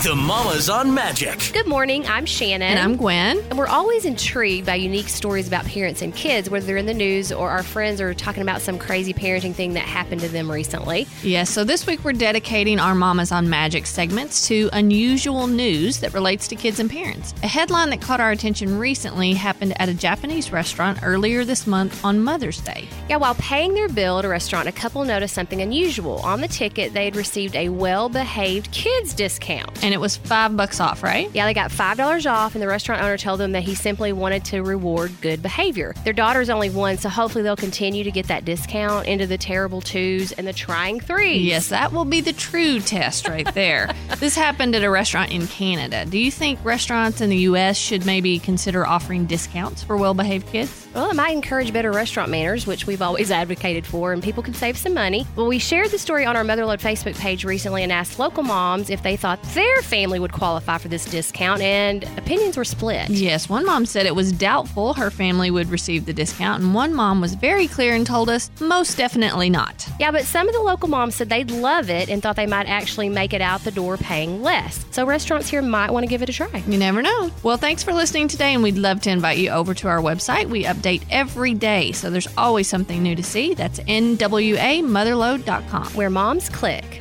The Mamas on Magic. Good morning, I'm Shannon. And I'm Gwen. And we're always intrigued by unique stories about parents and kids, whether they're in the news or our friends are talking about some crazy parenting thing that happened to them recently. Yes, so this week we're dedicating our Mamas on Magic segments to unusual news that relates to kids and parents. A headline that caught our attention recently happened at a Japanese restaurant earlier this month on Mother's Day. Yeah, while paying their bill at a restaurant, a couple noticed something unusual. On the ticket, they had received a well-behaved kids discount. And it was $5 off, right? Yeah, they got $5 off, and the restaurant owner told them that he simply wanted to reward good behavior. Their daughter's only one, so hopefully they'll continue to get that discount into the terrible 2s and the trying 3s. Yes, that will be the true test right there. This happened at a restaurant in Canada. Do you think restaurants in the U.S. should maybe consider offering discounts for well-behaved kids? Well, it might encourage better restaurant manners, which we've always advocated for, and people can save some money. Well, we shared the story on our Motherload Facebook page recently and asked local moms if they thought their family would qualify for this discount, and opinions were split. Yes, one mom said it was doubtful her family would receive the discount, and one mom was very clear and told us most definitely not. Yeah, but some of the local moms said they'd love it and thought they might actually make it out the door paying less. So restaurants here might want to give it a try. You never know. Well, thanks for listening today, and we'd love to invite you over to our website. We update every day, so there's always something new to see. That's nwamotherload.com. Where moms click.